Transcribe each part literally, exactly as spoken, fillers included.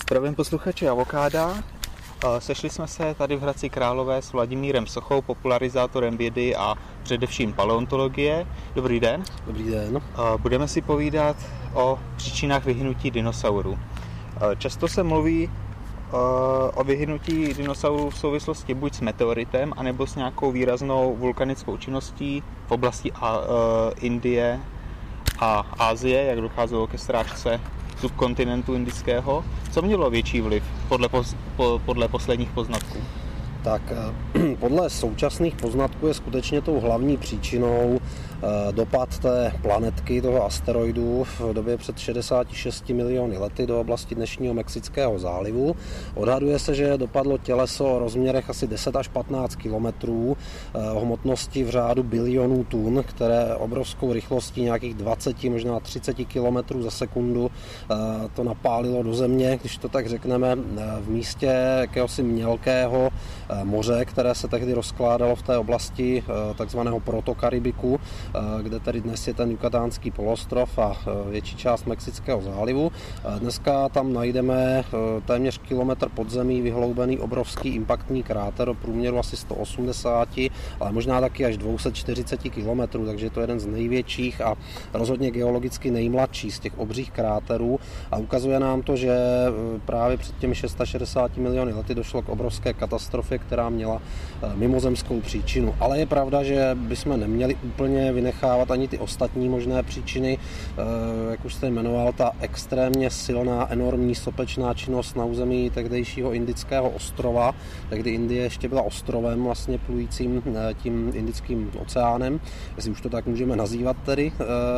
Zdravím posluchači Avokáda. Sešli jsme se tady v Hradci Králové s Vladimírem Sochou, popularizátorem vědy a především paleontologie. Dobrý den. Dobrý den. Budeme si povídat o příčinách vyhynutí dinosaurů. Často se mluví o vyhynutí dinosaurů v souvislosti buď s meteoritem, anebo s nějakou výraznou vulkanickou činností v oblasti Indie a Asie, jak docházelo ke srážce subkontinentu indického. Co mělo větší vliv podle, pos, po, podle posledních poznatků? Tak podle současných poznatků je skutečně tou hlavní příčinou dopad té planetky, toho asteroidu v době před šedesáti šesti miliony lety do oblasti dnešního Mexického zálivu. Odhaduje se, že dopadlo těleso o rozměrech asi deset až patnáct kilometrů, o hmotnosti v řádu bilionů tun, které obrovskou rychlostí nějakých dvacet, možná třicet kilometrů za sekundu to napálilo do země, když to tak řekneme, v místě jakéhosi mělkého moře, které se tehdy rozkládalo v té oblasti takzvaného Protokaribiku, kde tedy dnes je ten Jukatánský poloostrov a větší část Mexického zálivu. Dneska tam najdeme téměř kilometr pod zemí vyhloubený obrovský impaktní kráter o průměru asi sto osmdesát, ale možná taky až dvě stě čtyřicet kilometrů, takže je to jeden z největších a rozhodně geologicky nejmladší z těch obřích kráterů a ukazuje nám to, že právě před těmi šedesáti šesti miliony lety došlo k obrovské katastrofě, která měla mimozemskou příčinu. Ale je pravda, že bychom neměli úplně vynechávat ani ty ostatní možné příčiny, jak už jste jmenoval, ta extrémně silná, enormní sopečná činnost na území tehdejšího indického ostrova, tehdy Indie ještě byla ostrovem vlastně plujícím tím Indickým oceánem, jestli už to tak můžeme nazývat tedy.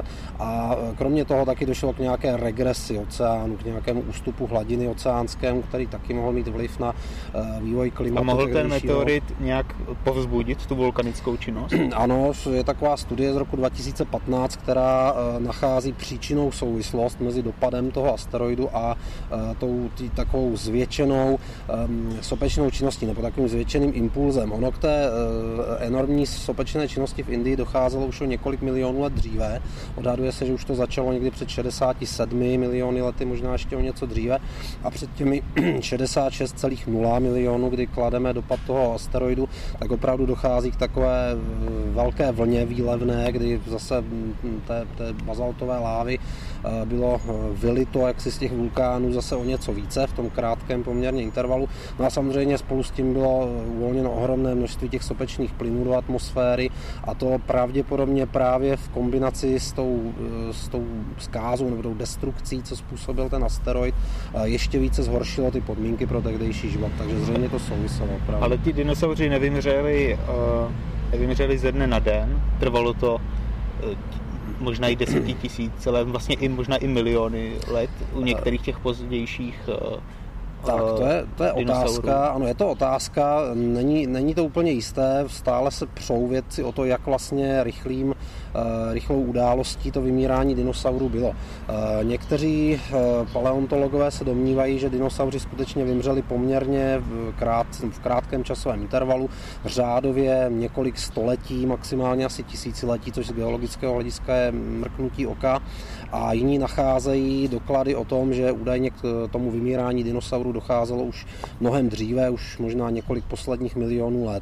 A kromě toho taky došlo k nějaké regresi oceánu, k nějakému ústupu hladiny oceánskému, který taky mohl mít vliv na vývoj klimatu. A mohl ten meteorit nějak povzbudit tu vulkanickou činnost? Ano, je taková studie z roku dva tisíce patnáct, která nachází příčinnou souvislost mezi dopadem toho asteroidu a tou tý, takovou zvětšenou um, sopečnou činností nebo takovým zvětšeným impulzem. Ono k té uh, enormní sopečné činnosti v Indii docházelo už o několik milionů let dříve. Odhaduje se, že už to začalo někdy před šedesáti sedmi miliony lety, možná ještě o něco dříve. A před těmi šedesát šest celá nula milionů, kdy klademe dopad toho asteroidu, tak opravdu dochází k takové velké vlně výlevné, kdy zase té, té bazaltové lávy bylo vylito jaksi z těch vulkánů zase o něco více v tom krátkém poměrně intervalu. No a samozřejmě spolu s tím bylo uvolněno ohromné množství těch sopečných plynů do atmosféry a to pravděpodobně právě v kombinaci s tou, s tou zkázou nebo tou destrukcí, co způsobil ten asteroid, ještě více zhoršilo ty podmínky pro tehdejší život, takže zřejmě to souviselo. Právě. Ale ti dinosauři nevymřeli, uh, nevymřeli ze dne na den, trvalo to uh, možná i desetitisíc, ale vlastně i možná i miliony let u některých těch pozdějších uh, Tak, to je, to je otázka, ano, je to otázka, není, není to úplně jisté, stále se přou vědci o to, jak vlastně rychlým, rychlou událostí to vymírání dinosaurů bylo. Někteří paleontologové se domnívají, že dinosauři skutečně vymřeli poměrně v, krát, v krátkém časovém intervalu, řádově několik století, maximálně asi tisíciletí, což z geologického hlediska je mrknutí oka, a jiní nacházejí doklady o tom, že údajně k tomu vymírání dinosaurů docházelo už mnohem dříve, už možná několik posledních milionů let.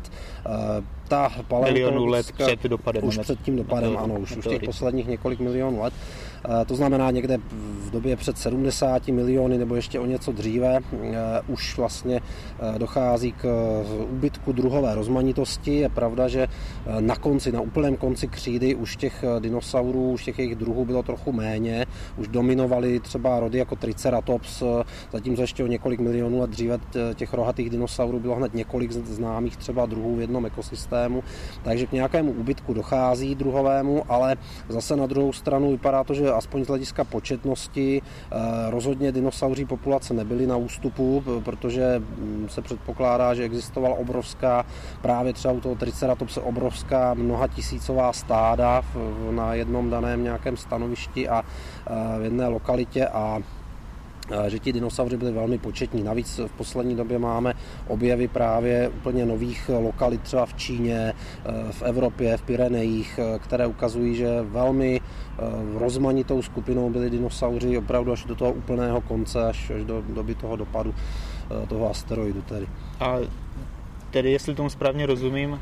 Ta milionů let před dopadem. Už před tím dopadem, to, ano, už, už těch posledních několik milionů let. To znamená někde v době před sedmdesáti miliony nebo ještě o něco dříve už vlastně dochází k úbytku druhové rozmanitosti. Je pravda, že na konci, na úplném konci křídy už těch dinosaurů, už těch jejich druhů bylo trochu méně. Už dominovaly třeba rody jako Triceratops, zatímco ještě o několik milionů let dříve těch rohatých dinosaurů bylo hned několik známých třeba druhů v jednom ekosystému. Takže k nějakému úbytku dochází druhovému, ale zase na druhou stranu vypadá to, že aspoň z hlediska početnosti rozhodně dinosauří populace nebyly na ústupu, protože se předpokládá, že existovala obrovská, právě třeba u toho Triceratopse obrovská mnohatisícová stáda na jednom daném nějakém stanovišti a v jedné lokalitě a že ti dinosauři byli velmi početní. Navíc v poslední době máme objevy právě úplně nových lokalit třeba v Číně, v Evropě, v Pyrenejích, které ukazují, že velmi rozmanitou skupinou byli dinosauři opravdu až do toho úplného konce, až, až do doby toho dopadu toho asteroidu tedy. A tedy, jestli tomu správně rozumím,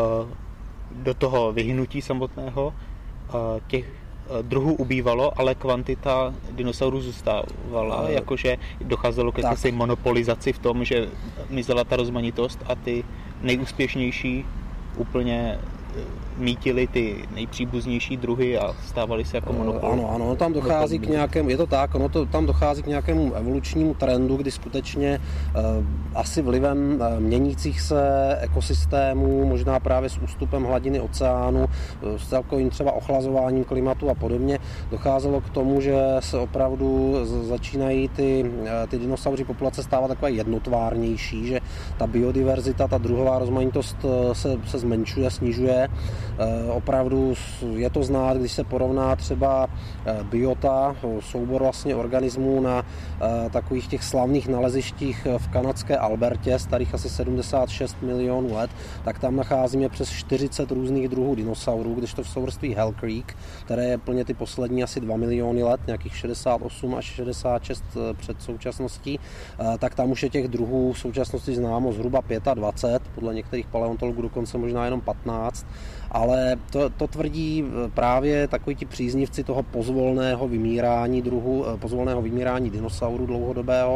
do toho vyhynutí samotného těch druhů ubývalo, ale kvantita dinosaurů zůstávala, jakože docházelo ke jakési monopolizaci v tom, že mizela ta rozmanitost a ty nejúspěšnější úplně mítili ty nejpříbuznější druhy a stávali se jako monopol. Ano, ano, tam dochází k nějakému, je to tak, ono to, tam dochází k nějakému evolučnímu trendu, kdy skutečně eh, asi vlivem eh, měnících se ekosystémů, možná právě s ústupem hladiny oceánu, eh, s celkovým třeba ochlazováním klimatu a podobně, docházelo k tomu, že se opravdu z, začínají ty, eh, ty dinosauři populace stávat takové jednotvárnější, že ta biodiverzita, ta druhová rozmanitost eh, se, se zmenšuje, snižuje. Opravdu je to znát, když se porovná třeba biota, soubor vlastně organismů na takových těch slavných nalezištích v kanadské Albertě, starých asi sedmdesát šest milionů let, tak tam nacházíme přes čtyřicet různých druhů dinosaurů, když to v souvrství Hell Creek, které je plně ty poslední asi dva miliony let, nějakých šedesát osm až šedesát šest před současností, tak tam už je těch druhů v současnosti známo zhruba dvacet pět, podle některých paleontologů dokonce možná jenom patnáct. Ale to, to tvrdí právě takoví ti příznivci toho pozvolného vymírání druhu, pozvolného vymírání dinosaurů dlouhodobého.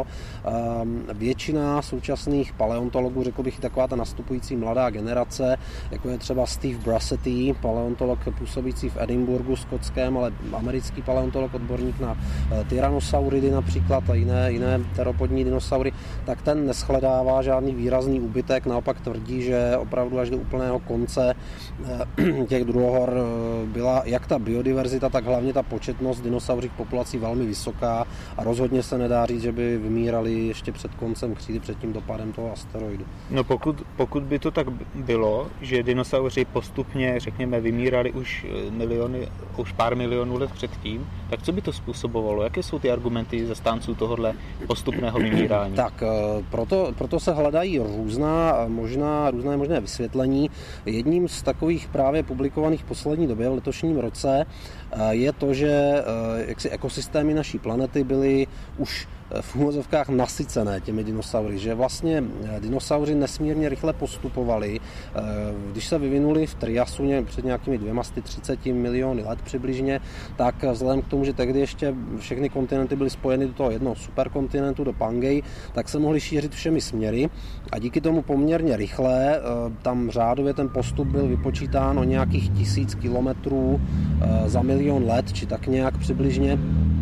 Většina současných paleontologů, řekl bych i taková ta nastupující mladá generace, jako je třeba Steve Brassety, paleontolog působící v Edinburghu skotském, ale americký paleontolog, odborník na tyrannosauridy například a jiné, jiné teropodní dinosaury, tak ten neschledává žádný výrazný úbytek, naopak tvrdí, že opravdu až do úplného konce těch druhohor byla jak ta biodiverzita, tak hlavně ta početnost dinosaurích populací velmi vysoká a rozhodně se nedá říct, že by vymírali ještě před koncem křídy, před tím dopadem toho asteroidu. No pokud, pokud by to tak bylo, že dinosauři postupně, řekněme, vymírali už miliony, už pár milionů let předtím, tak co by to způsobovalo? Jaké jsou ty argumenty zastánců tohohle postupného vymírání? Tak proto, proto se hledají různá možná, různé možné vysvětlení. Jedním z takových právě publikovaných v poslední době v letošním roce je to, že jaksi ekosystémy naší planety byly už v úvozovkách nasycené těmi dinosaury, že vlastně dinosauři nesmírně rychle postupovali. Když se vyvinuli v Triasu před nějakými dvěma sty třiceti miliony let přibližně, tak vzhledem k tomu, že tehdy ještě všechny kontinenty byly spojeny do toho jednoho superkontinentu, do Pangei, tak se mohly šířit všemi směry a díky tomu poměrně rychle, tam řádově ten postup byl vypočítán o nějakých tisíc kilometrů za milion let, či tak nějak přibližně.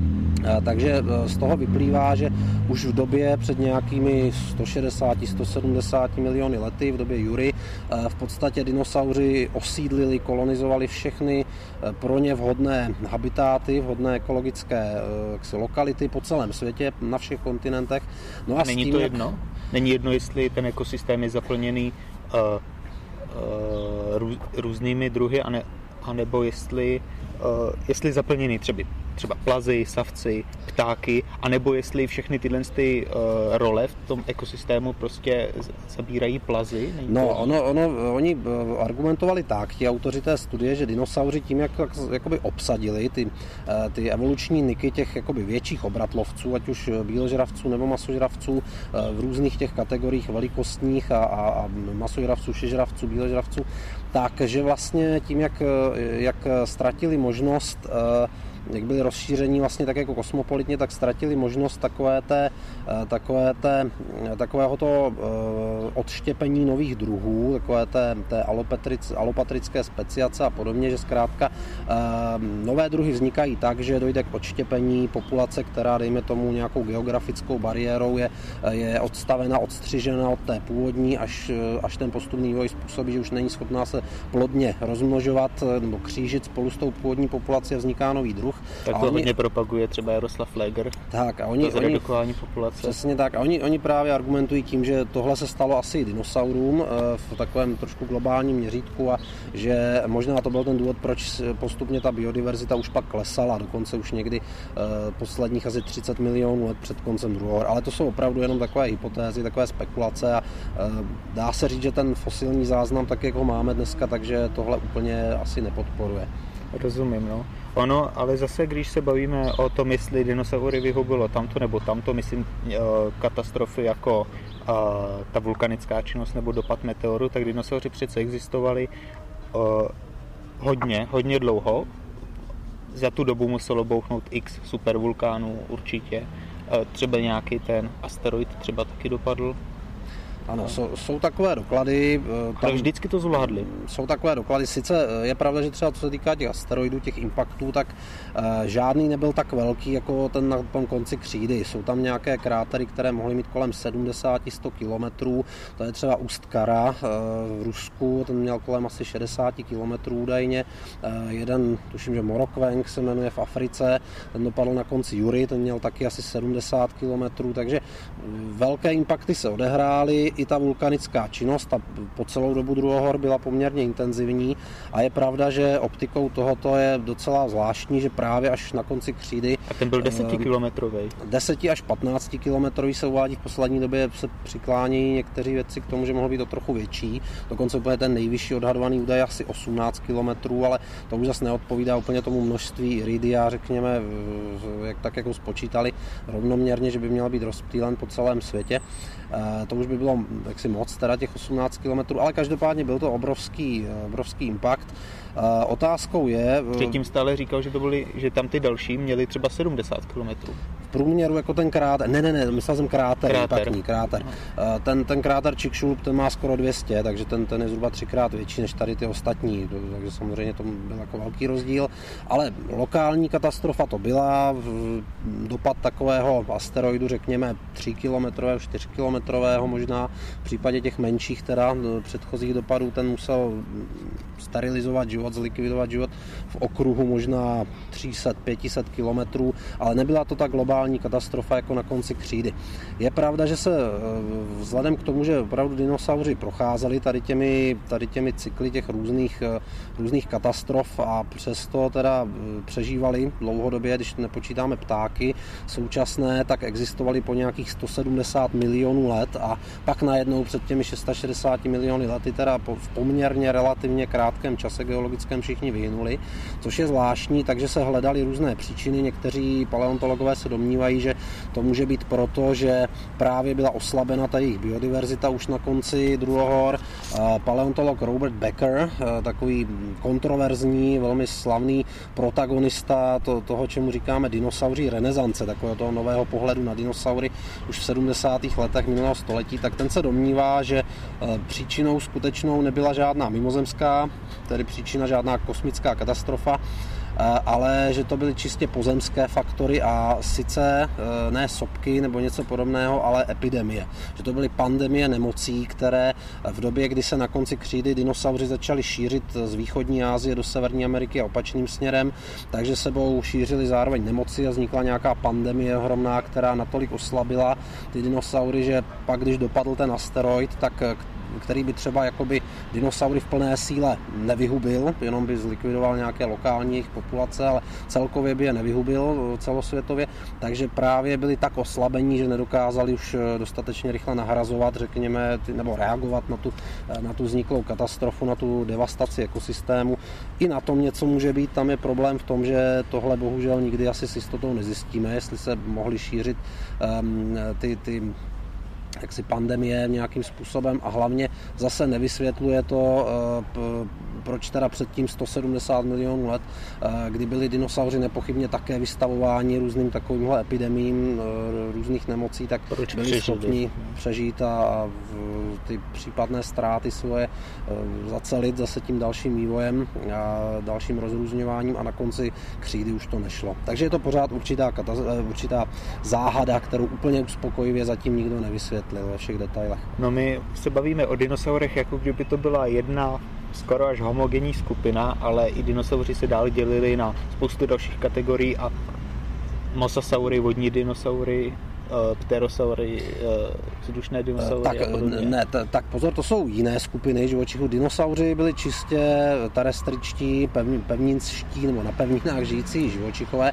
Takže z toho vyplývá, že už v době před nějakými sto šedesát až sto sedmdesát miliony lety, v době Jury, v podstatě dinosauři osídlili, kolonizovali všechny pro ně vhodné habitáty, vhodné ekologické lokality po celém světě, na všech kontinentech. No a Není tím, to jedno? Jak... Není jedno, jestli ten ekosystém je zaplněný uh, uh, růz, různými druhy, ane, anebo jestli, uh, jestli zaplněný třeba třeba plazy, savci, ptáky, anebo jestli všechny tyhle ty, uh, role v tom ekosystému prostě zabírají plazy? Není no, to... ono, ono, oni argumentovali tak, ti autoři té studie, že dinosauři tím, jak jakoby obsadili ty, ty evoluční niky těch jakoby větších obratlovců, ať už bíložravců nebo masožravců v různých těch kategoriích velikostních a, a, a masožravců, všežravců, bíložravců, takže vlastně tím, jak, jak ztratili možnost, jak byli rozšíření vlastně tak jako kosmopolitně, tak ztratili možnost takové té, takové té, takového to odštěpení nových druhů, takové té, té alopatric, alopatrické speciace a podobně, že zkrátka nové druhy vznikají tak, že dojde k odštěpení populace, která, dejme tomu, nějakou geografickou bariérou je, je odstavena, odstřižena od té původní, až, až ten postupný vývoj způsobí, že už není schopná se plodně rozmnožovat nebo křížit spolu s tou původní populací a vzniká nový druh. druh. Tak to oni, hodně propaguje třeba Jaroslav Leger. Tak a oni, to zredukování populace. Přesně tak. A oni, oni právě argumentují tím, že tohle se stalo asi i dinosaurům v takovém trošku globálním měřítku a že možná to byl ten důvod, proč postupně ta biodiverzita už pak klesala, dokonce už někdy posledních asi třicet milionů let před koncem druhohor. Ale to jsou opravdu jenom takové hypotézy, takové spekulace a dá se říct, že ten fosilní záznam, tak jak ho máme dneska, takže tohle úplně asi nepodporuje. Rozumím, no. Ono, ale zase, když se bavíme o tom, jestli dinosaury vyhubilo tamto nebo tamto, myslím katastrofy jako ta vulkanická činnost nebo dopad meteoru, tak dinosauři přece existovali hodně, hodně dlouho. Za tu dobu muselo bouchnout x supervulkánů určitě. Třeba nějaký ten asteroid třeba taky dopadl. Ano, jsou, jsou takové doklady. Tam, ale vždycky to zvládli. Jsou takové doklady. Sice je pravda, že třeba co se týká těch asteroidů, těch impaktů, tak uh, žádný nebyl tak velký jako ten na tom konci křídy. Jsou tam nějaké krátery, které mohly mít kolem sedmdesát až sto kilometrů. To je třeba Ust-Kara uh, v Rusku, ten měl kolem asi šedesát kilometrů údajně. Uh, jeden, tuším, že Morokveng se jmenuje v Africe, ten dopadl na konci Jury, ten měl taky asi sedmdesát kilometrů, takže velké impakty se odehrály. I ta vulkanická činnost ta po celou dobu druhohor byla poměrně intenzivní a je pravda, že optikou tohoto je docela zvláštní, že právě až na konci křídy... A ten byl desetikilometrový. deset až patnáct kilometrový se uvádí, v poslední době se přiklání někteří vědci k tomu, že mohl být to trochu větší. Dokonce úplně ten nejvyšší odhadovaný údaj asi osmnáct kilometrů, ale to už zase neodpovídá úplně tomu množství iridia, řekněme, jak, tak jak ho spočítali rovnoměrně, že by měl být rozptýlen po celém světě. To už by bylo jaksi moc, teda těch osmnáct kilometrů, ale každopádně byl to obrovský, obrovský impact. Otázkou je... Předtím stále říkal, že to byly, že tam ty další měli třeba sedmdesát kilometrů. V průměru jako ten kráter, ne, ne, ne, myslel jsem kráter, kráter. Impactní, kráter. No. Ten, ten kráter Chicxulub, ten má skoro dvě stě, takže ten, ten je zhruba třikrát větší než tady ty ostatní, takže samozřejmě to byl jako velký rozdíl, ale lokální katastrofa to byla, dopad takového asteroidu, řekněme tři kilometrového, čtyři kilometrového možná, v případě těch menších teda předchozích dopadů, ten musel sterilizovat život, zlikvidovat život v okruhu možná tři sta až pět set kilometrů, ale nebyla to ta globální katastrofa jako na konci křídy. Je pravda, že se vzhledem k tomu, že opravdu dinosauři procházeli tady těmi, tady těmi cykly těch různých, různých katastrof a přesto teda přežívali dlouhodobě, když nepočítáme ptáky současné, tak existovali po nějakých sto sedmdesát milionů let a pak najednou před těmi šedesát šest miliony lety teda v poměrně relativně krátkém čase geologickém všichni vyhynuli, což je zvláštní, takže se hledaly různé příčiny. Někteří paleontologové se domnívají, že to může být proto, že právě byla oslabena ta jejich biodiverzita už na konci druhohor. Paleontolog Robert Becker, takový kontroverzní, velmi slavný protagonista to, toho, čemu říkáme dinosauří renesance, takového toho nového pohledu na dinosaury už v sedmdesátých letech minulého století, tak ten se domnívá, že příčinou skutečnou nebyla žádná mimozemská, tedy příčina žádná kosmická katastrofa, ale že to byly čistě pozemské faktory a sice ne sopky nebo něco podobného, ale epidemie. Že to byly pandemie nemocí, které v době, kdy se na konci křídy dinosauři začali šířit z východní Asie do Severní Ameriky a opačným směrem, takže sebou šířili zároveň nemoci a vznikla nějaká pandemie ohromná, která natolik oslabila ty dinosaury, že pak, když dopadl ten asteroid, tak který by třeba jakoby dinosaury v plné síle nevyhubil, jenom by zlikvidoval nějaké lokální jejich populace, ale celkově by je nevyhubil celosvětově, takže právě byli tak oslabení, že nedokázali už dostatečně rychle nahrazovat, řekněme, nebo reagovat na tu, na tu vzniklou katastrofu, na tu devastaci ekosystému. I na tom něco může být, tam je problém v tom, že tohle bohužel nikdy asi s jistotou nezjistíme, jestli se mohly šířit um, ty, ty jaksi pandemie nějakým způsobem a hlavně zase nevysvětluje to, proč teda předtím sto sedmdesát milionů let, kdy byli dinosauři nepochybně také vystavováni různým takovýmhle epidemím různých nemocí, tak proč byli schopni přežít a ty případné ztráty svoje zacelit zase tím dalším vývojem a dalším rozrůzňováním a na konci křídy už to nešlo. Takže je to pořád určitá, určitá záhada, kterou úplně uspokojivě zatím nikdo nevysvětlil ve všech detailech. No my se bavíme o dinosaurech, jako kdyby to byla jedna skoro až homogenní skupina, ale i dinosauři se dál dělili na spoustu dalších kategorií a mosasaury, vodní dinosaury, pterosaury, vzdušné dinosaury tak, a podobně. Ne, t- tak pozor, to jsou jiné skupiny živočichů. Dinosauři byli čistě terestričtí, pevn, pevninští nebo na pevninách žijící živočichové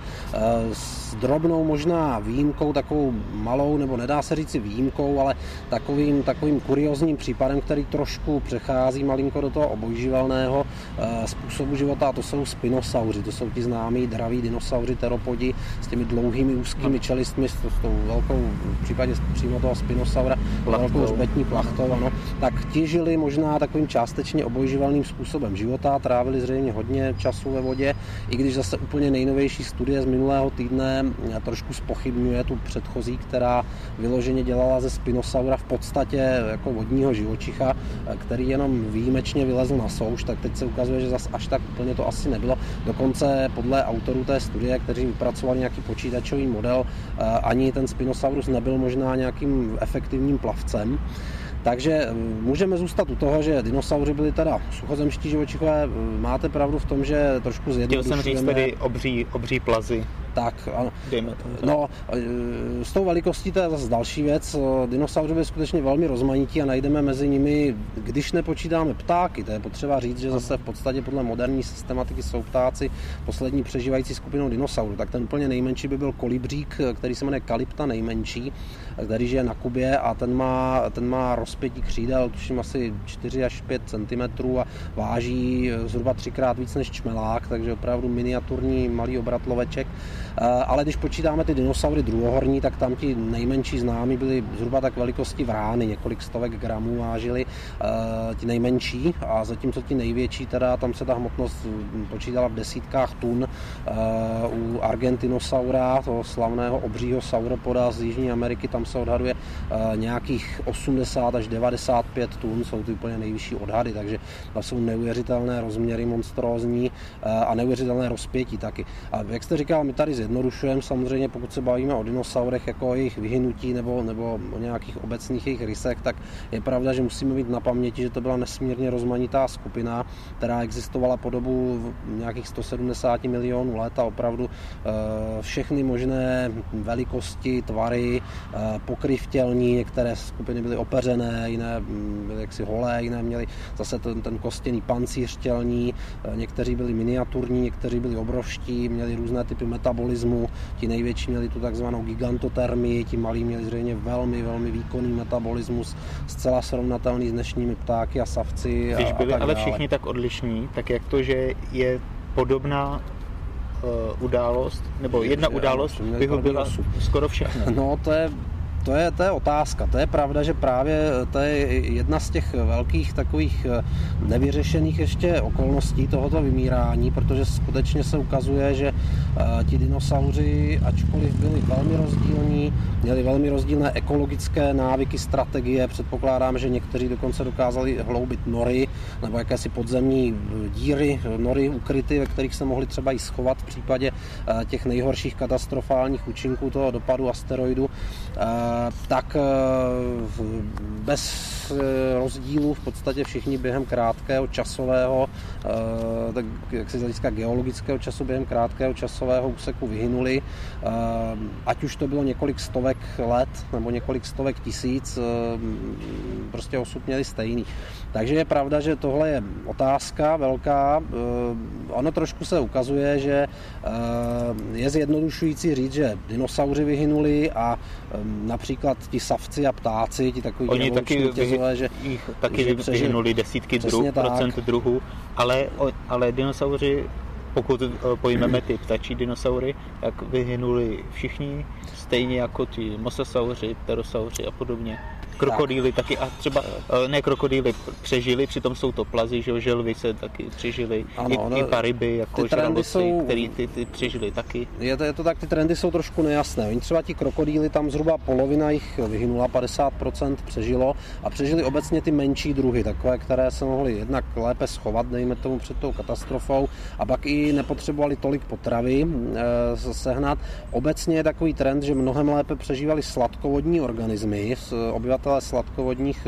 s drobnou možná výjimkou, takovou malou, nebo nedá se říci výjimkou, ale takovým, takovým kuriózním případem, který trošku přechází malinko do toho obojživelného způsobu života, a to jsou spinosauři. To jsou ti známí draví dinosauři, teropodi s těmi dlouhými úzkými čelistmi, s tou velkou, v případě přímo toho spinosaura, velkou hřbetní plachtou, ano, tak ti žili možná takovým částečně obojživelným způsobem života, trávili zřejmě hodně času ve vodě, i když zase úplně nejnovější studie z minulého týdne trošku zpochybňuje tu předchozí, která vyloženě dělala ze spinosaura v podstatě jako vodního živočicha, který jenom výjimečně vylezl na souš, tak teď se ukazuje, že zase až tak úplně to asi nebylo. Dokonce podle autorů té studie, kteří vypracovali nějaký počítačový model, ani ten spinosaurus nebyl možná nějakým efektivním plavcem. Takže můžeme zůstat u toho, že dinosauři byli teda suchozemští živočichové. Máte pravdu v tom, že trošku zjednodušujeme. Chtěl jsem říct tedy obří, obří plazy. Tak, ano. No, s tou velikostí to je zase další věc. Dinosauři byli skutečně velmi rozmanití a najdeme mezi nimi, když nepočítáme ptáky, to je potřeba říct, že zase v podstatě podle moderní systematiky jsou ptáci poslední přežívající skupinou dinosaurů. Tak ten úplně nejmenší by byl kolibřík, který se jmenuje Calypta nejmenší, který žije na Kubě a ten má, ten má rozpětí křídel, tuším asi čtyři až pět centimetrů a váží zhruba třikrát víc než čmelák, takže opravdu miniaturní malý obratloveček. Ale když počítáme ty dinosaury druhohorní, tak tam ti nejmenší známí byli zhruba tak velikosti vrány, několik stovek gramů vážili ti nejmenší, a zatímco ti největší, teda tam se ta hmotnost počítala v desítkách tun. U Argentinosaura, toho slavného obřího sauropoda z Jižní Ameriky, tam se odhaduje nějakých osmdesát až devadesát pět tun, jsou ty úplně nejvyšší odhady, takže to jsou neuvěřitelné rozměry, monstrózní a neuvěřitelné rozpětí taky. A jak jste říkal, my tady zjednodušujeme samozřejmě, pokud se bavíme o dinosaurech jako o jejich vyhynutí nebo, nebo o nějakých obecných jejich rysech, tak je pravda, že musíme mít na paměti, že to byla nesmírně rozmanitá skupina, která existovala po dobu nějakých sto sedmdesát milionů let a opravdu všechny možné velikosti, tvary, pokryvtělní, některé skupiny byly opeřené, jiné byly jaksi holé, jiné měly zase ten, ten kostěný pancíř tělní, někteří byli miniaturní, někteří byli obrovští, měli různé typy metabolismu, ti největší měli tu takzvanou gigantotermii, ti malí měli zřejmě velmi, velmi výkonný metabolismus, zcela srovnatelný s dnešními ptáky a savci. Když a, byli a tak ale dále. Všichni tak odlišní, tak jak to, že je podobná uh, událost, nebo jedna že, událost ano, vyhubila skoro všechno. No to je To je, to je otázka. To je pravda, že právě to je jedna z těch velkých takových nevyřešených ještě okolností tohoto vymírání, protože skutečně se ukazuje, že ti dinosauři, ačkoliv byli velmi rozdílní, měli velmi rozdílné ekologické návyky, strategie. Předpokládám, že někteří dokonce dokázali hloubit nory nebo jakési podzemní díry, nory ukryty, ve kterých se mohli třeba i schovat v případě těch nejhorších katastrofálních účinků toho dopadu asteroidu. Tak bez rozdílu v podstatě všichni během krátkého časového, tak jak se z hlediska geologického času, během krátkého časového úseku vyhynuli. Ať už to bylo několik stovek let nebo několik stovek tisíc, prostě osud měli stejný. Takže je pravda, že tohle je otázka velká. Ono trošku se ukazuje, že je zjednodušující říct, že dinosauři vyhynuli a například ti savci a ptáci, ti takový Oni taky, tězové, že jich taky vyhynuli desítky druh, procent druhů, ale, ale dinosauři, pokud pojmeme ty ptačí dinosaury, tak vyhynuli všichni, stejně jako ti mosasauři, pterosauři a podobně. Krokodýly taky, a třeba ne krokodýly přežili, přitom jsou to plazy, že želvy se taky přežili, ano, i, i paryby, jako žraloci, jsou, který ty, ty přežili taky. Je to, je to tak, ty trendy jsou trošku nejasné. Oni třeba ti krokodýly, tam zhruba polovina jich vyhynula, padesát procent přežilo a přežili obecně ty menší druhy, takové, které se mohly jednak lépe schovat, dejme tomu před tou katastrofou, a pak i nepotřebovali tolik potravy e, sehnat. Obecně je takový trend, že mnohem lépe přežívali sladkovodní organismy, obyvatelé obyvatele sladkovodních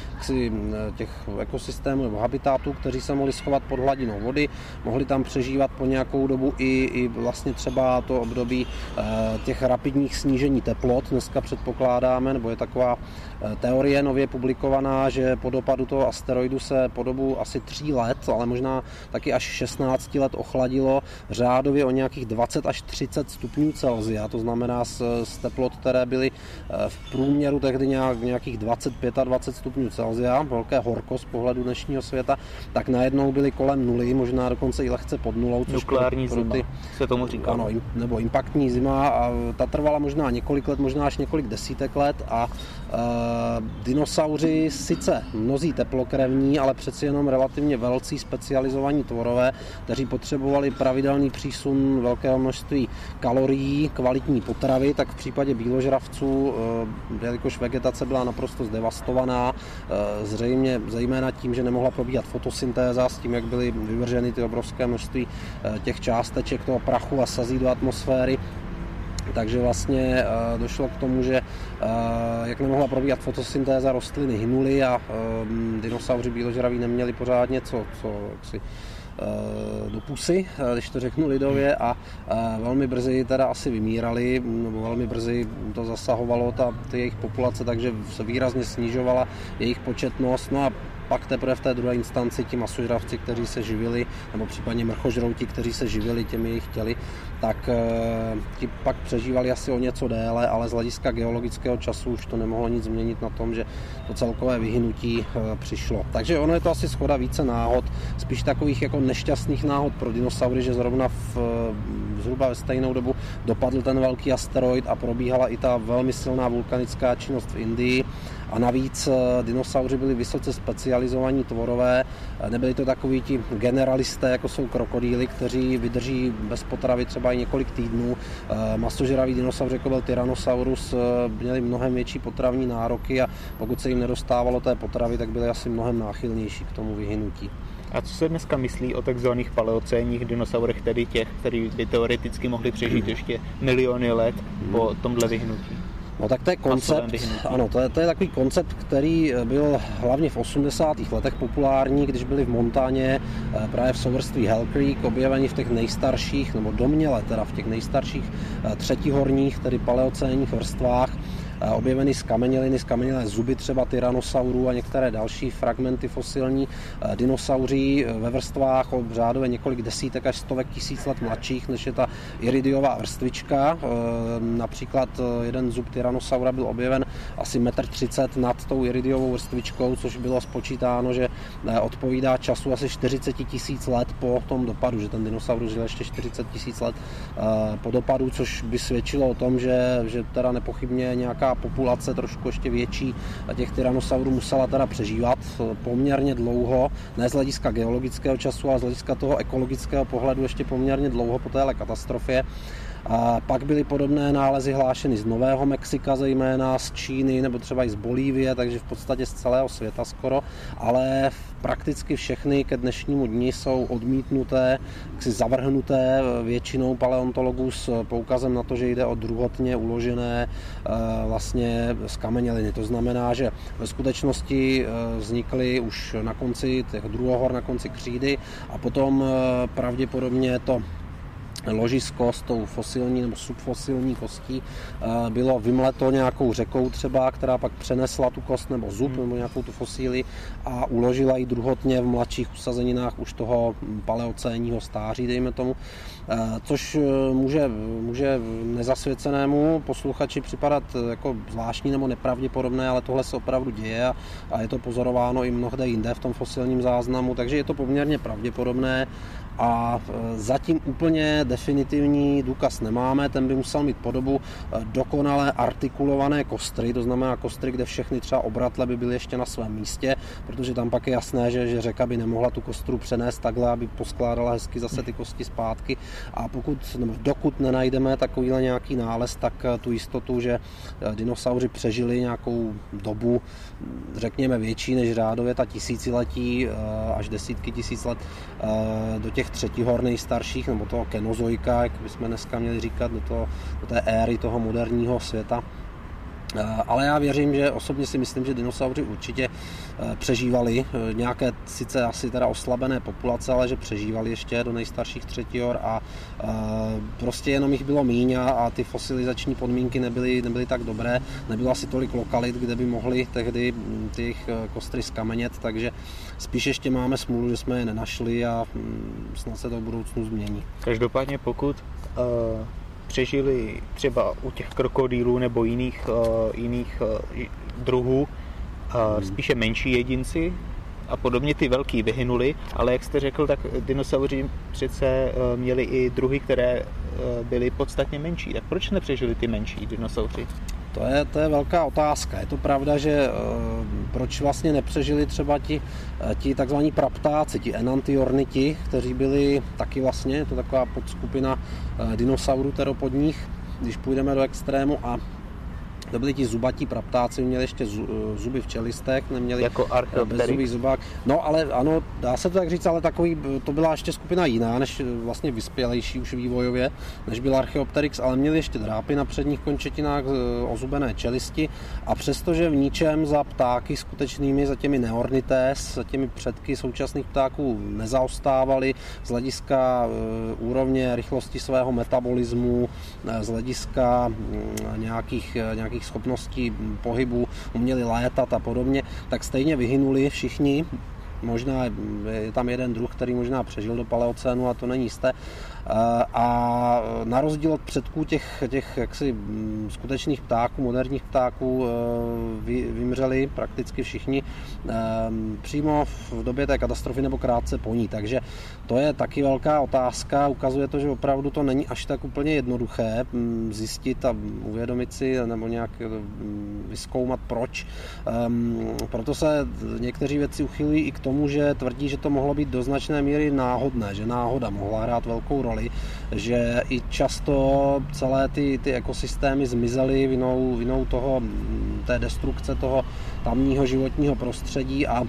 těch ekosystémů nebo habitátů, kteří se mohli schovat pod hladinou vody, mohli tam přežívat po nějakou dobu i, i vlastně třeba to období těch rapidních snížení teplot. Dneska předpokládáme, nebo je taková teorie nově publikovaná, že po dopadu toho asteroidu se po dobu asi tří let, ale možná taky až šestnáct let ochladilo řádově o nějakých dvacet až třicet stupňů Celsia. To znamená z, z teplot, které byly v průměru tehdy nějak, nějakých dvacet pět a dvacet stupňů Celsia, velké horko z pohledu dnešního světa, tak najednou byly kolem nuly, možná dokonce i lehce pod nulou. Nukleární pro, pro ty, zima se tomu říká. Ano, nebo impaktní zima a ta trvala možná několik let, možná až několik desítek let a e, dinosauři sice mnozí teplokrevní, ale přeci jenom relativně velcí specializovaní tvorové, kteří potřebovali pravidelný přísun velkého množství kalorií, kvalitní potravy, tak v případě býložravců, e, jelikož vegetace byla naprosto zdevastovaná, e, zřejmě zejména tím, že nemohla probíhat fotosyntéza, s tím, jak byly vyvrženy ty obrovské množství e, těch částeček toho prachu a sazí do atmosféry. Takže vlastně došlo k tomu, že jak nemohla probíhat fotosyntéza, rostliny hynuly a dinosauři býložraví neměli pořádně co, co jaksi, do pusy, když to řeknu lidově, a velmi brzy teda asi vymírali, nebo velmi brzy to zasahovalo ta, ty jejich populace, takže se výrazně snižovala jejich početnost. No a pak teprve v té druhé instanci ti masožravci, kteří se živili, nebo případně mrchožrouti, kteří se živili těmi jejich těly, tak ti pak přežívali asi o něco déle, ale z hlediska geologického času už to nemohlo nic změnit na tom, že to celkové vyhynutí přišlo. Takže ono je to asi shoda více náhod, spíš takových jako nešťastných náhod pro dinosaury, že zrovna v, zhruba ve stejnou dobu dopadl ten velký asteroid a probíhala i ta velmi silná vulkanická činnost v Indii. A navíc dinosauři byli vysoce specializovaní tvorové, nebyli to takoví ti generalisté, jako jsou krokodýly, kteří vydrží bez potravy třeba i několik týdnů. Masožravý dinosaur, jako byl Tyrannosaurus, měli mnohem větší potravní nároky a pokud se jim nedostávalo té potravy, tak byli asi mnohem náchylnější k tomu vyhynutí. A co se dneska myslí o takzvaných paleocénních dinosaurech, tedy těch, kteří by teoreticky mohli přežít ještě miliony let po tomhle vyhnutí? No tak to je koncept, ano, to je, to je takový koncept, který byl hlavně v osmdesátých letech populární, když byli v Montáně právě v souvrství Hell Creek objeveni v těch nejstarších, nebo domněle teda v těch nejstarších třetihorních, tedy paleocénních vrstvách, objeveny skameněliny, skamenělé zuby třeba tyrannosaurů a některé další fragmenty fosilní dinosauří ve vrstvách o řádově několik desítek až stovek tisíc let mladších, než je ta iridiová vrstvička. Například jeden zub tyrannosaura byl objeven asi metr třicet nad tou iridiovou vrstvičkou, což bylo spočítáno, že odpovídá času asi čtyřicet tisíc let po tom dopadu, že ten dinosaurus žil ještě čtyřicet tisíc let po dopadu, což by svědčilo o tom, že, že teda nepochybně nějaká populace trošku ještě větší těch tyrannosaurů musela teda přežívat poměrně dlouho, ne z hlediska geologického času, ale z hlediska toho ekologického pohledu ještě poměrně dlouho po téhle katastrofě. A pak byly podobné nálezy hlášeny z Nového Mexika, zejména z Číny nebo třeba i z Bolívie, takže v podstatě z celého světa skoro, ale prakticky všechny ke dnešnímu dni jsou odmítnuté, jaksi zavrhnuté většinou paleontologů s poukazem na to, že jde o druhotně uložené vlastně skameněliny. To znamená, že ve skutečnosti vznikly už na konci těch druhohor, na konci křídy a potom pravděpodobně to ložisko s tou fosilní nebo subfosilní kostí bylo vymleto nějakou řekou třeba, která pak přenesla tu kost nebo zub nebo nějakou tu fosíli a uložila ji druhotně v mladších usazeninách už toho paleocénního stáří, dejme tomu, což může, může nezasvěcenému posluchači připadat jako zvláštní nebo nepravděpodobné, ale tohle se opravdu děje a, a je to pozorováno i mnohde jinde v tom fosilním záznamu, takže je to poměrně pravděpodobné. A zatím úplně definitivní důkaz nemáme, ten by musel mít podobu dokonale artikulované kostry, to znamená kostry, kde všechny třeba obratle by byly ještě na svém místě, protože tam pak je jasné, že, že řeka by nemohla tu kostru přenést takhle, aby poskládala hezky zase ty kosti zpátky a pokud, nebo dokud nenajdeme takovýhle nějaký nález, tak tu jistotu, že dinosauři přežili nějakou dobu, řekněme větší než řádově ta tisíciletí až desítky tisíc let do těch třetihor nejstarších, nebo toho kenozoika, jak bychom dneska měli říkat, do, toho, do té éry toho moderního světa, Ale já věřím, že osobně si myslím, že dinosauři určitě přežívali nějaké sice asi teda oslabené populace, ale že přežívali ještě do nejstarších třetior a prostě jenom jich bylo míň a ty fosilizační podmínky nebyly, nebyly tak dobré. Nebylo asi tolik lokalit, kde by mohli tehdy ty jejich kostry skamenět, takže spíš ještě máme smůlu, že jsme je nenašli a snad se to v budoucnu změní. Každopádně pokud uh... přežili třeba u těch krokodýlů nebo jiných, uh, jiných uh, druhů uh, hmm. spíše menší jedinci a podobně ty velký vyhynuli, ale jak jste řekl, tak dinosauři přece uh, měli i druhy, které uh, byly podstatně menší. Tak proč nepřežili ty menší dinosauři? To je, to je velká otázka. Je to pravda, že uh, proč vlastně nepřežili třeba ti, ti takzvaní praptáci, ti enantiorniti, kteří byli taky vlastně, je to taková podskupina uh, dinosaurů teropodních, když půjdeme do extrému, a to byli ti zubatí praptáci, měli ještě zuby v čelistech, neměli jako bezzubý zubák. No ale ano, dá se to tak říct, ale takový, to byla ještě skupina jiná, než vlastně vyspělejší už vývojově, než byl Archaeopteryx, ale měli ještě drápy na předních končetinách, ozubené čelisti a přestože v ničem za ptáky skutečnými, za těmi neornités, za těmi předky současných ptáků nezaostávali z hlediska úrovně rychlosti svého metabolismu, z hlediska nějakých, nějakých schopností pohybu, uměli létat a podobně, tak stejně vyhynuli všichni. Možná je tam jeden druh, který možná přežil do paleocénu, a to není jisté. A na rozdíl od předků těch, těch jaksi skutečných ptáků, moderních ptáků, vy, vymřeli prakticky všichni přímo v době té katastrofy nebo krátce po ní. Takže to je taky velká otázka. Ukazuje to, že opravdu to není až tak úplně jednoduché zjistit a uvědomit si nebo nějak vyzkoumat proč. Proto se někteří vědci uchylují i k tomu, že tvrdí, že to mohlo být do značné míry náhodné, že náhoda mohla hrát velkou roli, že i často celé ty, ty ekosystémy zmizely vinou, vinou toho, té destrukce toho tamního životního prostředí a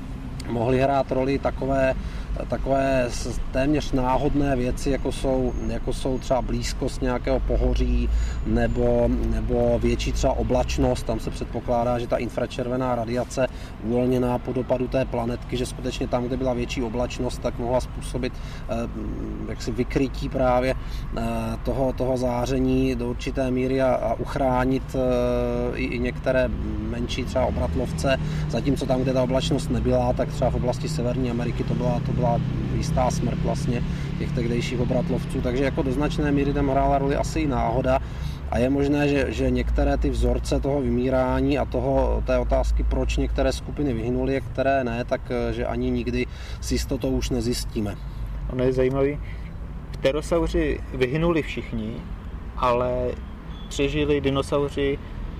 mohly hrát roli takové, takové téměř náhodné věci, jako jsou, jako jsou třeba blízkost nějakého pohoří nebo, nebo větší třeba oblačnost. Tam se předpokládá, že ta infračervená radiace uvolněná po dopadu té planetky, že skutečně tam, kde byla větší oblačnost, tak mohla způsobit eh, jaksi vykrytí právě eh, toho, toho záření do určité míry a, a uchránit eh, i, i některé menší třeba obratlovce. Zatímco tam, kde ta oblačnost nebyla, tak třeba v oblasti Severní Ameriky to byla, to byla jistá smrt vlastně těch tehdejších obratlovců, takže jako do značné míry tam hrála roli asi i náhoda a je možné, že, že některé ty vzorce toho vymírání a toho, té otázky, proč některé skupiny vyhynuly a které ne, tak že ani nikdy s jistotou už nezjistíme. Ono je zajímavý, pterosauři vyhynuli všichni, ale přežili dinosauři,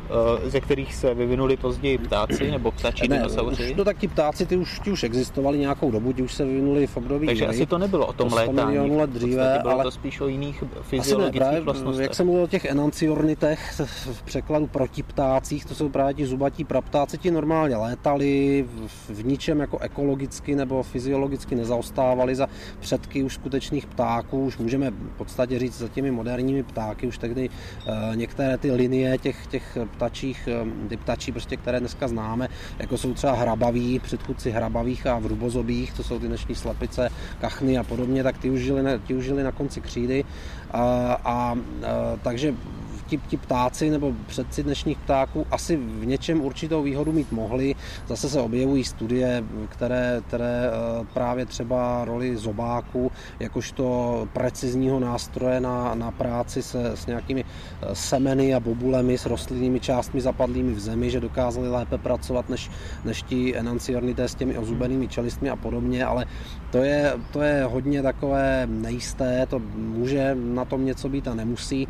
ze kterých se vyvinuli později ptáci nebo ptačí ne, dinosauři. No tak ti ptáci, ty už, ty už existovali nějakou dobu, ti už se vyvinuli v období Takže jiry, asi to nebylo o tom to létání, let dříve, bylo ale to spíš o jiných fyziologických vlastnostech. Jak jsem mluvil o těch enanciornitech, v překladu protiptácích, to jsou právě ti zubatí praptáci, ti normálně létali, v, v ničem jako ekologicky nebo fyziologicky nezaostávali za předky už skutečných ptáků, už můžeme v podstatě říct za těmi moderními ptáky, už tehdy uh, některé ty linie těch, těch ptačích, ty ptačí, prostě, které dneska známe, jako jsou třeba hrabaví, předchůdci hrabavých a vrubozobých, to jsou ty dnešní slepice, kachny a podobně, tak ty už žili na, ty už žili na konci křídy a, a, a takže ti, ti ptáci nebo předci dnešních ptáků asi v něčem určitou výhodu mít mohli. Zase se objevují studie, které, které právě třeba roli zobáku jakožto precizního nástroje na, na práci se, s nějakými semeny a bobulemi, s rostlinnými částmi zapadlými v zemi, že dokázali lépe pracovat než, než ti enanciornité s těmi ozubenými čelistmi a podobně, ale to je, to je hodně takové nejisté, to může na tom něco být a nemusí.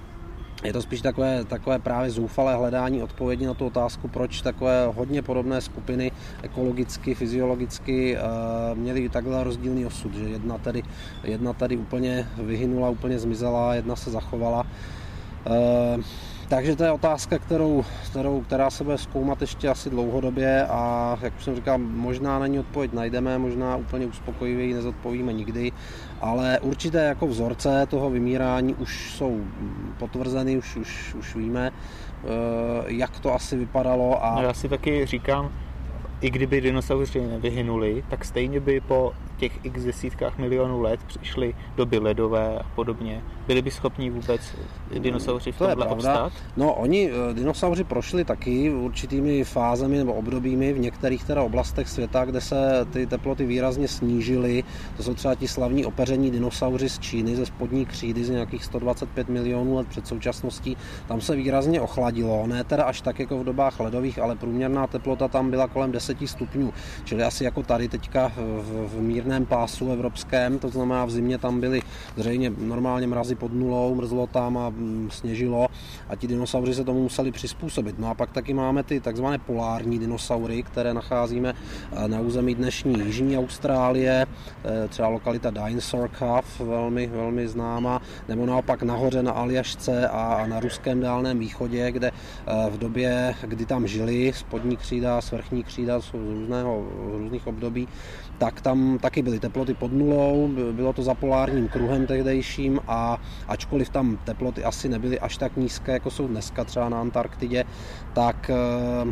Je to spíš takové, takové právě zoufalé hledání odpovědi na tu otázku, proč takové hodně podobné skupiny ekologicky, fyziologicky uh, měly takhle rozdílný osud, že jedna tady, jedna tady úplně vyhynula, úplně zmizela, jedna se zachovala. Uh, Takže to je otázka, kterou, kterou, která se bude zkoumat ještě asi dlouhodobě a jak už jsem říkal, možná na ní odpověď najdeme, možná úplně uspokojivě ji nezodpovíme nikdy, ale určité jako vzorce toho vymírání už jsou potvrzeny, už, už, už víme, jak to asi vypadalo. A... No já si taky říkám, i kdyby dinosauři nevyhynuli, tak stejně by po těch x desítkách milionů let přišly doby ledové a podobně. Byli by schopni vůbec dinosauři v to tomhle obstát? No, oni, dinosauři prošli taky určitými fázemi nebo obdobími v některých teda oblastech světa, kde se ty teploty výrazně snížily. To jsou třeba ti slavní opeření dinosauři z Číny, ze spodní křídy z nějakých sto dvacet pět milionů let před současností. Tam se výrazně ochladilo, ne teda až tak jako v dobách ledových, ale průměrná teplota tam byla kolem deset stupňů, čili asi jako tady teďka v, v mírném pásu evropském, to znamená v zimě tam byly zřejmě normálně mrazy pod nulou, mrzlo tam a sněžilo a ti dinosauři se tomu museli přizpůsobit. No a pak taky máme ty takzvané polární dinosaury, které nacházíme na území dnešní jižní Austrálie, třeba lokalita Dinosaur Cove, velmi, velmi známá, nebo naopak nahoře na Aljašce a na ruském dálném východě, kde v době, kdy tam žili spodní křída, svrchní křída, jsou z různého, z různých období, tak tam taky byly teploty pod nulou, bylo to za polárním kruhem tehdejším a ačkoliv tam teploty asi nebyly až tak nízké, jako jsou dneska třeba na Antarktidě, tak e,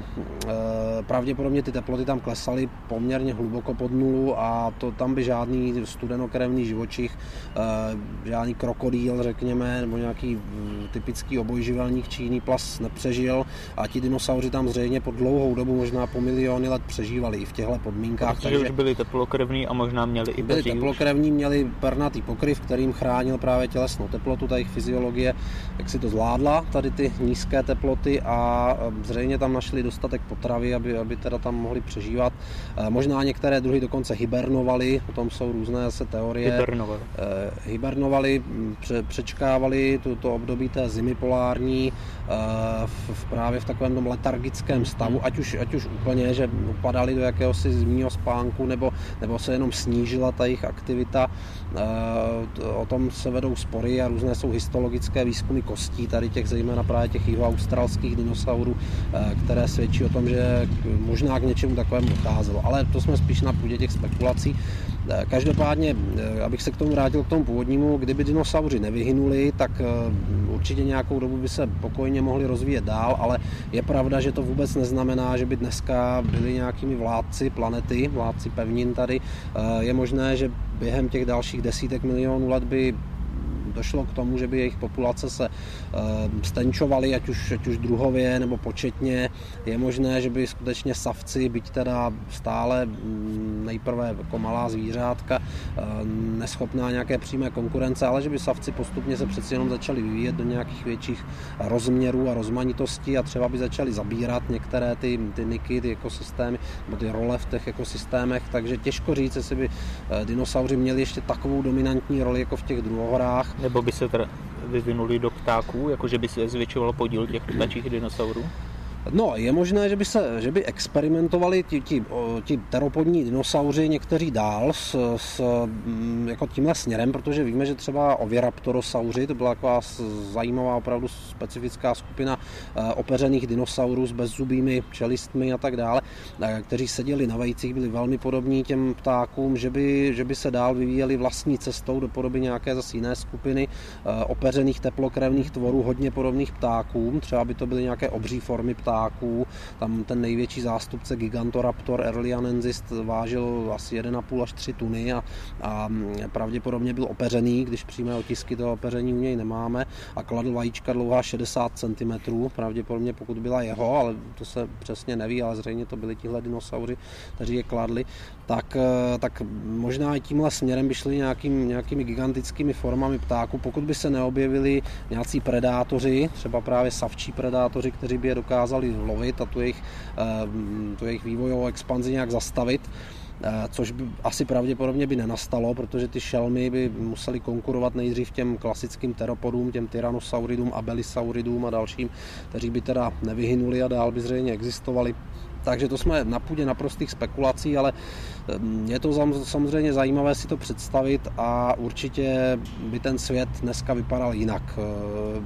e, pravděpodobně ty teploty tam klesaly poměrně hluboko pod nulu a to tam by žádný studenokrevný živočich, e, žádný krokodýl, řekněme, nebo nějaký typický obojživelník či jiný plas nepřežil a ti dinosauři tam zřejmě po dlouhou dobu, možná po miliony let přežívali i v těchto podmínkách. Protože takže už byli teplokrevní a možná měli i byli teplokrevní, měli pernatý pokryv, kterým chránil právě tělesnou teplotu, ta jejich fyziologie, jak si to zvládla, tady ty nízké teploty a zřejmě tam našli dostatek potravy, aby, aby teda tam mohli přežívat. Možná některé druhy dokonce hibernovali, o tom jsou různé zase teorie. Hibernovali. Hibernovali, pře, přečkávali tuto období té zimy polární v, v právě v takovém tom letargickém stavu, ať už, ať už úplně, že upadali do jakéhosi zimního spánku, nebo, nebo se jenom snížila ta jejich aktivita. O tom se vedou spory a různé jsou histologické výzkumy kostí, tady těch zejména právě těch jihoaustralských dinosaurů, které svědčí o tom, že možná k něčemu takovému docházelo. Ale to jsme spíš na půdě těch spekulací. Každopádně, abych se k tomu vrátil k tomu původnímu, kdyby dinosauři nevyhynuli, tak určitě nějakou dobu by se pokojně mohli rozvíjet dál, ale je pravda, že to vůbec neznamená, že by dneska byli nějakými vládci planety, vládci pevnin tady. Je možné, že během těch dalších desítek milionů let by došlo k tomu, že by jejich populace se stenčovaly, ať už, ať už druhově nebo početně. Je možné, že by skutečně savci, byť teda stále nejprve jako malá zvířátka, neschopná nějaké přímé konkurence, ale že by savci postupně se přeci jenom začali vyvíjet do nějakých větších rozměrů a rozmanitosti a třeba by začali zabírat některé ty, ty niky, ty ekosystémy, nebo ty role v těch ekosystémech, takže těžko říct, jestli by dinosauři měli ještě takovou dominantní roli jako v těch druhohrách. Nebo by se teda vyvinuli do ptáků, jakože by se zvětšoval podíl těch ptačích dinosaurů? No, je možné, že by, se, že by experimentovali ti, ti, ti teropodní dinosauři někteří dál s, s jako tímhle směrem, protože víme, že třeba oviraptorosauři, to byla taková zajímavá, opravdu specifická skupina opeřených dinosaurů s bezzubými čelistmi a tak dále, kteří seděli na vejcích, byli velmi podobní těm ptákům, že by, že by se dál vyvíjeli vlastní cestou do podoby nějaké zase jiné skupiny opeřených teplokrevných tvorů, hodně podobných ptákům, třeba by to byly nějaké obří formy ptáků, ptáků. Tam ten největší zástupce Gigantoraptor erlianensis vážil asi jedna celá pět až tři tuny a, a pravděpodobně byl opeřený, když přímé otisky toho opeření u něj nemáme, a kladl vajíčka dlouhá šedesát centimetrů, pravděpodobně pokud byla jeho, ale to se přesně neví, ale zřejmě to byli tihle dinosauři, kteří je kladli, tak, tak možná i tímhle směrem by šli nějakým, nějakými gigantickými formami ptáků, pokud by se neobjevili nějací predátoři, třeba právě savčí predátoři, kteří by je dokázali lovit a tu jejich, tu jejich vývojovou expanzi nějak zastavit, což by asi pravděpodobně by nenastalo, protože ty šelmy by museli konkurovat nejdřív těm klasickým teropodům, těm tyrannosauridům, abelisauridům a dalším, kteří by teda nevyhynuli a dál by zřejmě existovali. Takže to jsme na půdě naprostých spekulací, ale je to samozřejmě zajímavé si to představit a určitě by ten svět dneska vypadal jinak.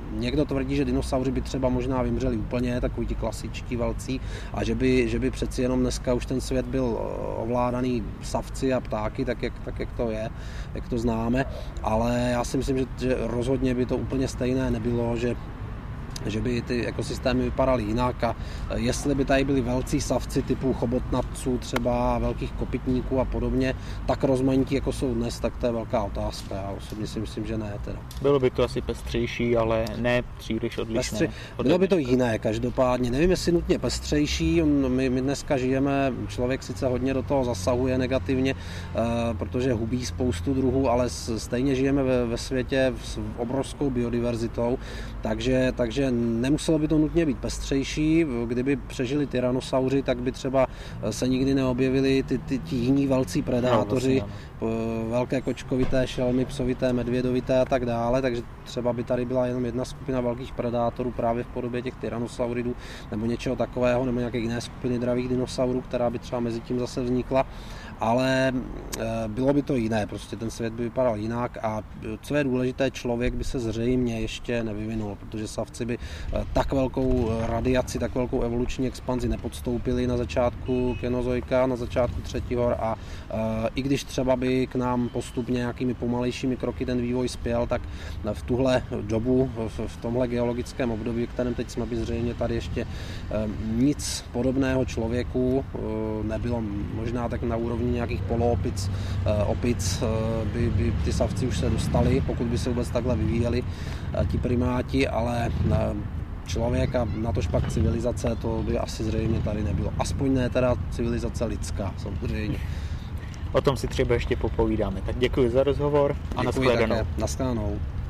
někdo tvrdí, že dinosauři by třeba možná vymřeli úplně, takový ti klasičtí velcí, a že by, že by přeci jenom dneska už ten svět byl ovládaný savci a ptáky, tak jak, tak jak to je, jak to známe, ale já si myslím, že, že rozhodně by to úplně stejné nebylo, že že by ty ekosystémy vypadaly jinak a jestli by tady byli velcí savci typu chobotnatců, třeba velkých kopytníků a podobně, tak rozmanití, jako jsou dnes, tak to je velká otázka. Já osobně si myslím, že ne. Teda. Bylo by to asi pestřejší, ale ne příliš odlišné. Pestři... Bylo by to jiné, každopádně. Nevím, jestli nutně pestřejší. My, my dneska žijeme, člověk sice hodně do toho zasahuje negativně, protože hubí spoustu druhů, ale stejně žijeme ve, ve světě s obrovskou biodiverzitou, takže, takže nemuselo by to nutně být pestřejší. Kdyby přežili tyrannosauři, tak by třeba se nikdy neobjevili ty, ty, ty jiní velcí predátoři, no, vlastně, velké kočkovité, šelmy, psovité, medvědovité a tak dále, takže třeba by tady byla jenom jedna skupina velkých predátorů právě v podobě těch tyrannosauridů nebo něčeho takového, nebo nějaké jiné skupiny dravých dinosaurů, která by třeba mezi tím zase vznikla. Ale bylo by to jiné, prostě ten svět by vypadal jinak a co je důležité, člověk by se zřejmě ještě nevyvinul, protože savci by tak velkou radiaci, tak velkou evoluční expanzi nepodstoupili na začátku kenozoika, na začátku třetích hor a i když třeba by k nám postupně nějakými pomalejšími kroky ten vývoj spěl, tak v tuhle dobu, v tomhle geologickém období, v kterém teď jsme, by zřejmě tady ještě nic podobného člověku nebylo, možná tak na úrovni nějakých poloopic, opic by, by ty savci už se dostali, pokud by se vůbec takhle vyvíjeli ti primáti, ale člověk a natož pak civilizace, to by asi zřejmě tady nebylo. Aspoň ne teda civilizace lidská, samozřejmě. O tom si třeba ještě popovídáme. Tak děkuji za rozhovor a nashledanou. Nashledanou.